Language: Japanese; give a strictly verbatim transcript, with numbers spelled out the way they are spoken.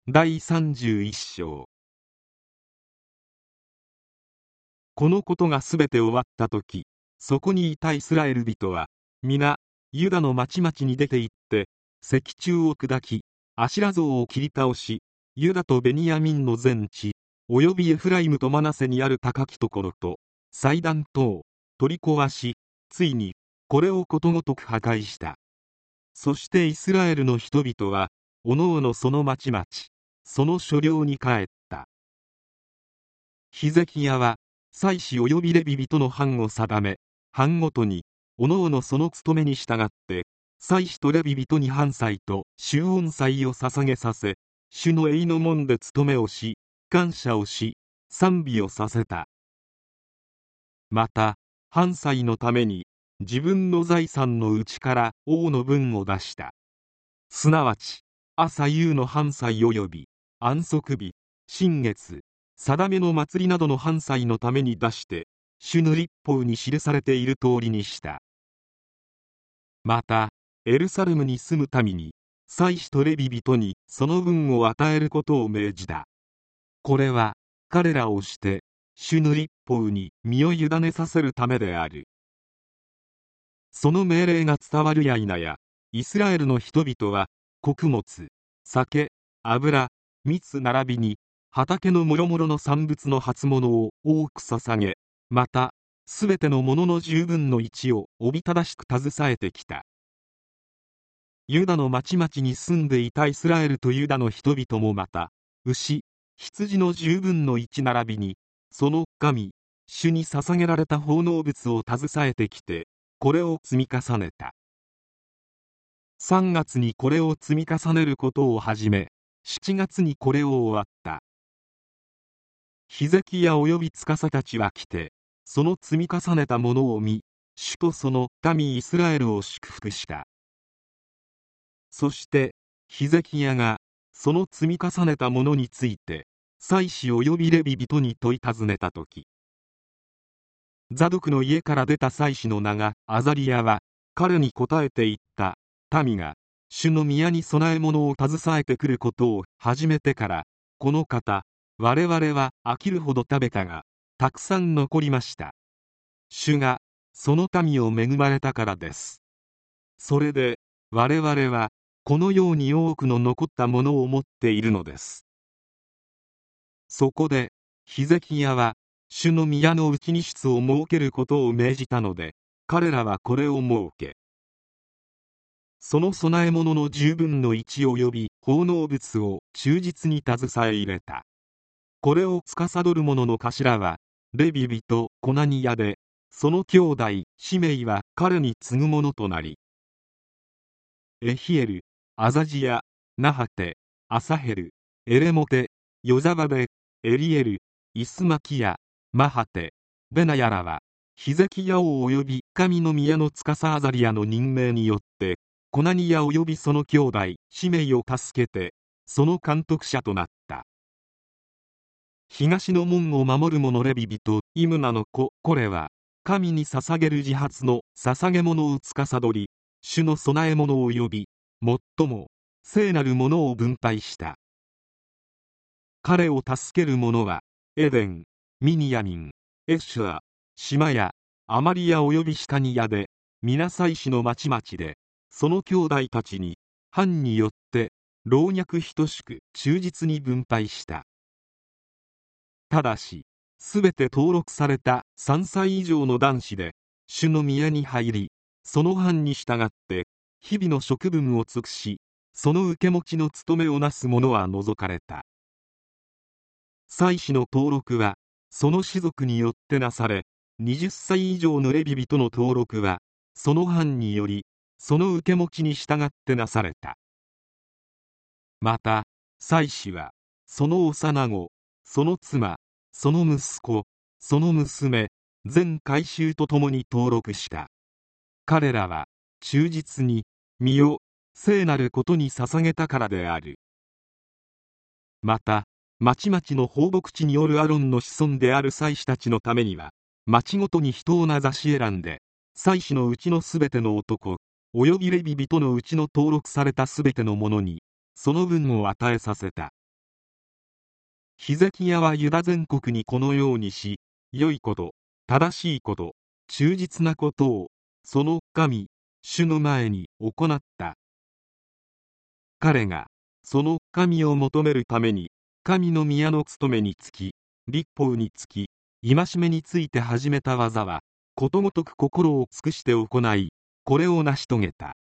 だいさんじゅういっ章。このことがすべて終わったとき、そこにいたイスラエル人は皆ユダの町々に出て行って、石柱を砕き、アシラ像を切り倒し、ユダとベニヤミンの全地およびエフライムとマナセにある高きところと祭壇等を取り壊し、ついにこれをことごとく破壊した。そしてイスラエルの人々はおのおのその町々その所領に帰った。ヒゼキヤは祭司およびレビ人の班を定め、班ごとにおのおのその務めに従って祭司とレビ人に燔祭と祝恩祭を捧げさせ、主の営の門で務めをし、感謝をし、賛美をさせた。また燔祭のために自分の財産のうちから王の分を出した。すなわち朝夕の燔祭および安息日、新月、定めの祭りなどの燔祭のために出して、主の律法に記されている通りにした。またエルサレムに住む民に祭司とレビ人にその分を与えることを命じた。これは彼らをして主の律法に身を委ねさせるためである。その命令が伝わるや否や、イスラエルの人々は穀物、酒、油、蜜並びに畑のもろもろの産物の初物を多く捧げ、またすべてのものの十分の一をおびただしく携えてきた。ユダの町々に住んでいたイスラエルとユダの人々もまた牛、羊の十分の一並びにその神主に捧げられた奉納物を携えてきて、これを積み重ねた。さんがつにこれを積み重ねることを始め、しちがつにこれを終わった。ヒゼキヤおよび司たちは来て、その積み重ねたものを見、主とその民イスラエルを祝福した。そしてヒゼキヤがその積み重ねたものについて祭司およびレビ人に問い尋ねたとき、ザドクの家から出た祭司の名がアザリヤは彼に答えて言った。民が主の宮に供え物を携えてくることを始めてから、この方我々は飽きるほど食べたがたくさん残りました。主がその民を恵まれたからです。それで我々はこのように多くの残ったものを持っているのです。そこでヒゼキヤは主の宮の内に室を設けることを命じたので、彼らはこれを設け、その供え物の十分の一および奉納物を忠実に携え入れた。これを司る者の頭はレビ人コナニヤで、その兄弟シメイは彼に次ぐ者となり、エヒエル、アザジヤ、ナハテ、アサヘル、エレモテ、ヨザバベ、エリエル、イスマキヤ、マハテ、ベナヤらはヒゼキヤ王および神の宮の司アザリヤの任命によってコナニヤおよびその兄弟シメイを助けてその監督者となった。東の門を守る者レビ人イムナの子コレは神に捧げる自発の捧げ物を司り、主の供え物を呼び最も聖なるものを分配した。彼を助ける者はエデン、ミニヤミン、エシュア、シマヤ、アマリヤおよびシカニヤで皆祭司の町々でその兄弟たちに藩によって老若等しく忠実に分配した。ただしすべて登録されたさんさい以上の男子で主の宮に入り、その藩に従って日々の職分を尽くし、その受け持ちの務めをなす者は除かれた。祭司の登録はその氏族によってなされ、はたち以上のレビ人の登録はその藩によりその受け持ちに従ってなされた。また祭司はその幼子、その妻、その息子、その娘、全改宗とともに登録した。彼らは忠実に身を聖なることに捧げたからである。また町々の放牧地によるアロンの子孫である祭司たちのためには、町ごとに人を名指し選んで祭司のうちのすべての男およびレビ人のうちの登録されたすべての者にその分を与えさせた。 ヒゼキヤはユダ全国にこのようにし、良いこと、正しいこと、忠実なことを、その神、主の前に行った。彼が、その神を求めるために、神の宮の務めにつき、律法につき、戒めについて始めた技は、ことごとく心を尽くして行い、これを成し遂げた。